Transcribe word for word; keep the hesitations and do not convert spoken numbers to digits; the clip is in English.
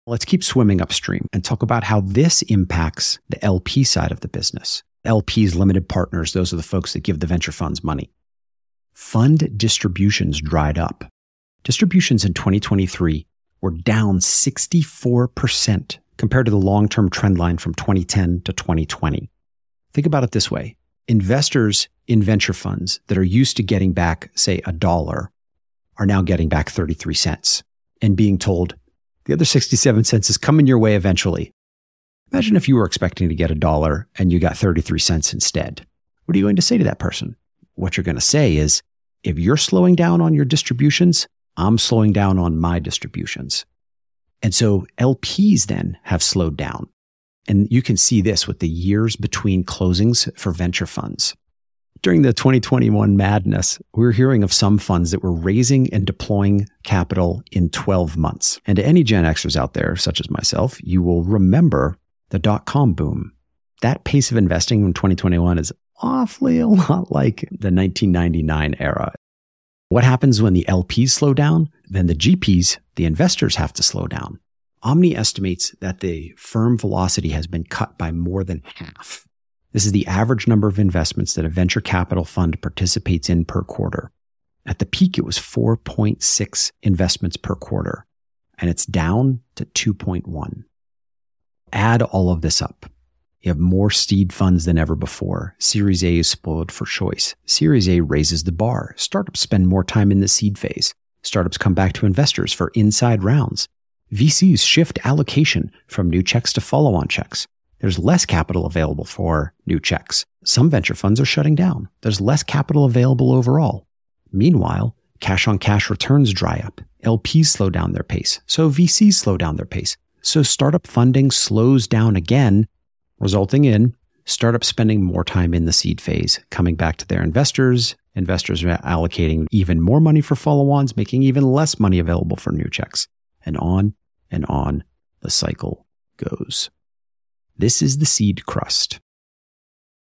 Let's keep swimming upstream and talk about how this impacts the L P side of the business. L Ps, limited partners, those are the folks that give the venture funds money. Fund distributions dried up. Distributions in twenty twenty-three were down sixty-four percent compared to the long-term trend line from twenty ten to twenty twenty. Think about it this way. Investors in venture funds that are used to getting back, say, a dollar are now getting back thirty-three cents and being told, the other sixty-seven cents is coming your way eventually. Imagine if you were expecting to get a dollar and you got thirty-three cents instead. What are you going to say to that person? What you're going to say is, if you're slowing down on your distributions, I'm slowing down on my distributions. And so L Ps then have slowed down. And you can see this with the years between closings for venture funds. During the twenty twenty-one madness, we were hearing of some funds that were raising and deploying capital in twelve months. And to any Gen Xers out there, such as myself, you will remember the dot-com boom. That pace of investing in twenty twenty-one is awfully a lot like the nineteen ninety-nine era. What happens when the L Ps slow down? Then the G Ps, the investors, have to slow down. Omni estimates that the firm velocity has been cut by more than half. This is the average number of investments that a venture capital fund participates in per quarter. At the peak, it was four point six investments per quarter, and it's down to two point one. Add all of this up. You have more seed funds than ever before. Series A is spoiled for choice. Series A raises the bar. Startups spend more time in the seed phase. Startups come back to investors for inside rounds. V Cs shift allocation from new checks to follow-on checks. There's less capital available for new checks. Some venture funds are shutting down. There's less capital available overall. Meanwhile, cash-on-cash returns dry up. L Ps slow down their pace. So V Cs slow down their pace. So startup funding slows down again, resulting in startups spending more time in the seed phase, coming back to their investors. Investors are allocating even more money for follow-ons, making even less money available for new checks. And on and on the cycle goes. This is the seed crust.